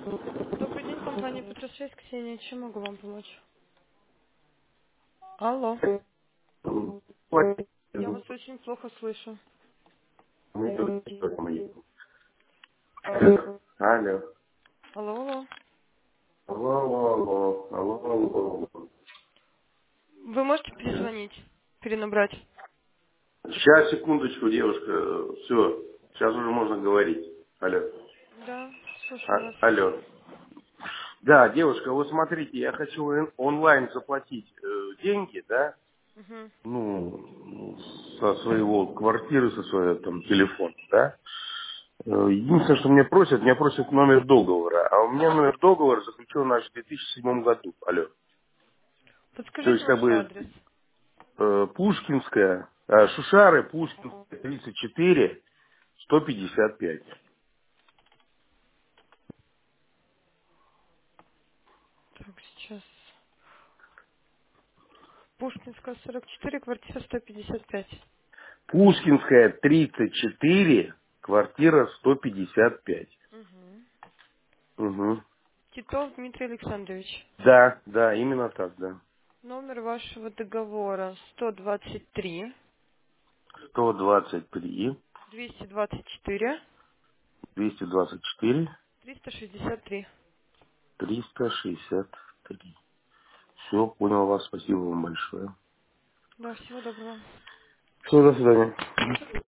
Добрый день, компания Петросвязь, Ксения. Чем могу вам помочь? Алло. Я вас очень плохо слышу. Алло. Алло, алло. Алло, алло, алло, алло, алло. Вы можете перезвонить? Перенабрать? Сейчас, секундочку, девушка. Все, сейчас уже можно говорить. Алло. Да, слушаю вас. Алло. Да, девушка, вот смотрите, я хочу онлайн заплатить деньги, да, Угу. ну, со своего квартиры, со своего там телефона, да. Единственное, что меня просят номер договора, а у меня номер договора заключен аж в 2007 году. Алло. То Подскажите есть, как ваш бы, адрес. Пушкинская, Шушары, Пушкинская, 34, 155. Так, сейчас. Пушкинская, 44, квартира 155. Пушкинская, 34, квартира 155. Угу. Угу. Титов Дмитрий Александрович. Да, да, именно так, да. Номер вашего договора 123 123, 224 224, 363. 363. Все, понял вас, спасибо вам большое. Да, всего доброго. Все, до свидания.